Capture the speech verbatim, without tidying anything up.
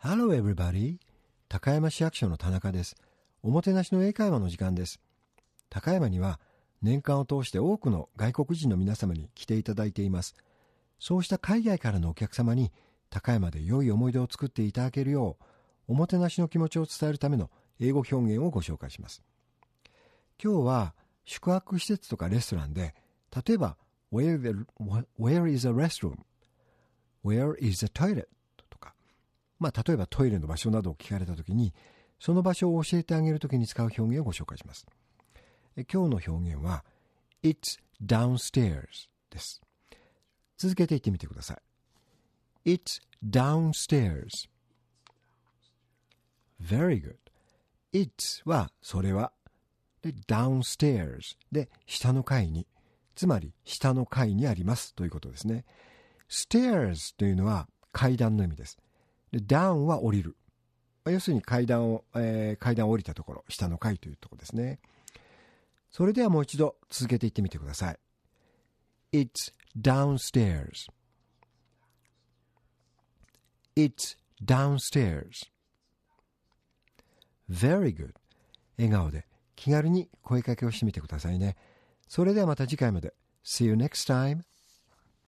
Hello everybody. 高山市役所の田中です。おもてなしの英会話の時間です。高山には年間を通して多くの外国人の皆様に来ていただいています。そうした海外からのお客様に高山で良い思い出を作っていただけるよう、おもてなしの気持ちを伝えるための英語表現をご紹介します。今日は宿泊施設とかレストランで、例えば Where, the, where is a restroom? Where is a toilet? とか、まあ、例えばトイレの場所などを聞かれたときに、その場所を教えてあげるときに使う表現をご紹介します。今日の表現は It's downstairs です。続けて言ってみてください。It's downstairs. Very good. It's はそれは。で、downstairs で下の階に。つまり下の階にありますということですね。stairs というのは階段の意味です。で、down は降りる。要するに階段を、えー、階段を降りたところ、下の階というところですね。それではもう一度続けて言ってみてください。It's downstairs. It's downstairs. Very good. 笑顔で気軽に声かけをしてみてくださいね。それではまた次回まで。See you next time.